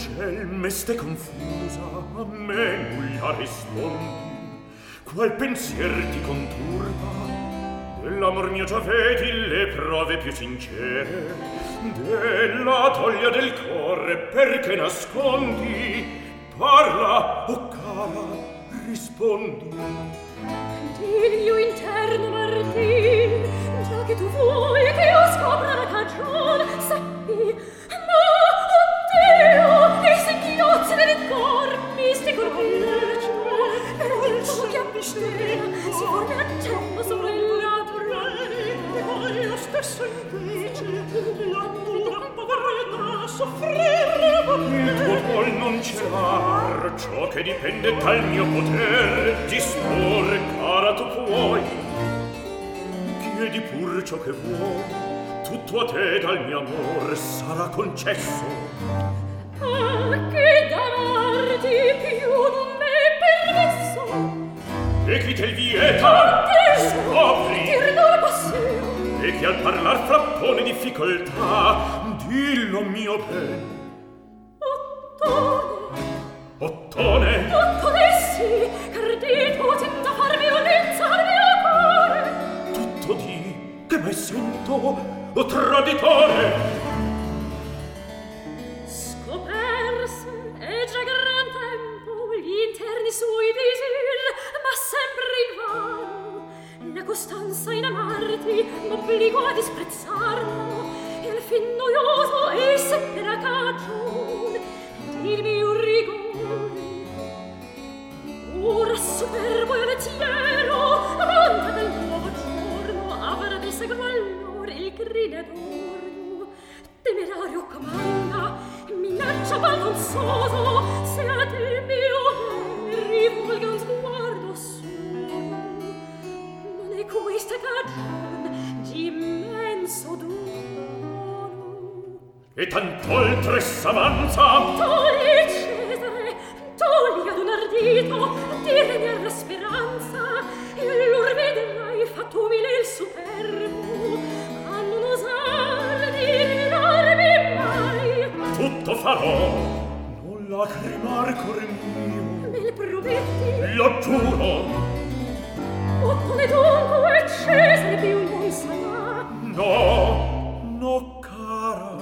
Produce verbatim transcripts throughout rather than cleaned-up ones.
ciel meste confusa, a me nulla rispondi. Qual pensier ti conturba? Dell'amor mio già vedi le prove più sincere, della doglia del cuore perché nascondi? Parla, o cara, rispondi. Il mio interno Martin, già che tu vuoi che io scopra la cagione, sappi, no, oddio, i singhiozzi del cor mistico orgoglio, però il tuo che appistena si forma accenno sopra il labbro, e io stesso invece l'amore potrà soffrire. Il tuo vuol non celar, ciò che dipende dal mio poter disporre, cara, tu puoi. Chiedi pur ciò che vuoi, tutto a te dal mio amor sarà concesso. Ah, che d'amarti più non m'è permesso. E chi te il vieta? Scopri! Dir non è possibile. E chi al parlar frappone difficoltà, dillo mio ben. Ottone. Ottone? Ottone sì, cardito tenta far violenza al mio cuore. Tutto di che mai sento, o traditore? Scoperse è già gran tempo gli interni sui disir, ma sempre invano. La costanza in amarti m'obbligo a disprezzarlo, e al fin noioso e se per la cagione dirmi un rigore. Ora superbo e lettiero, vanta del nuovo giorno, avrà del sacro valore il grido. Temerario comanda, minaccia balconzoso, se a te mio bene rivolga un sguardo solo. Non è questa cagione di immenso dono. E tant'oltre s'avanza? Togli, Cesare, togli ad un ardito di regnar la speranza, e allor vedrai fatto umile il superbo a non osar di mirarmi mai. Tutto farò, non lacrimar cor mio. Me le prometti? Lo giuro. Ottone dunque, Cesare più non sarà. No, no, cara.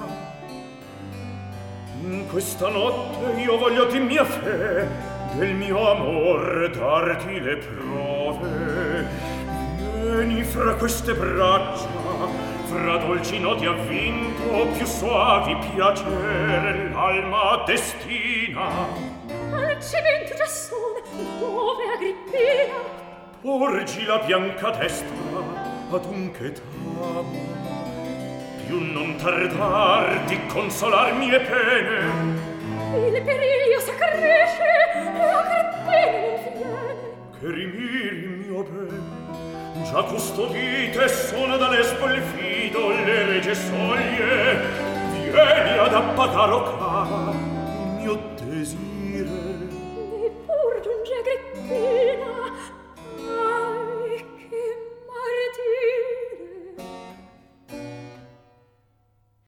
In questa notte io voglio di mia fe, del mio amor darti le prove. Vieni fra queste braccia, fra dolci noti avvinto, più suavi piacere l'alma destina. Al cemento già sono, dove Agrippina? Porgi la bianca destra adunche t'amo, più non tardar di consolar mie pene. Il periglio s'accresce e Agrippina non viene. Che rimiri mio ben, già custodite sono da Lesbo il fido le regie soglie. Vieni ad appagar, o cara, il mio desire. Neppur giunge Agrippina,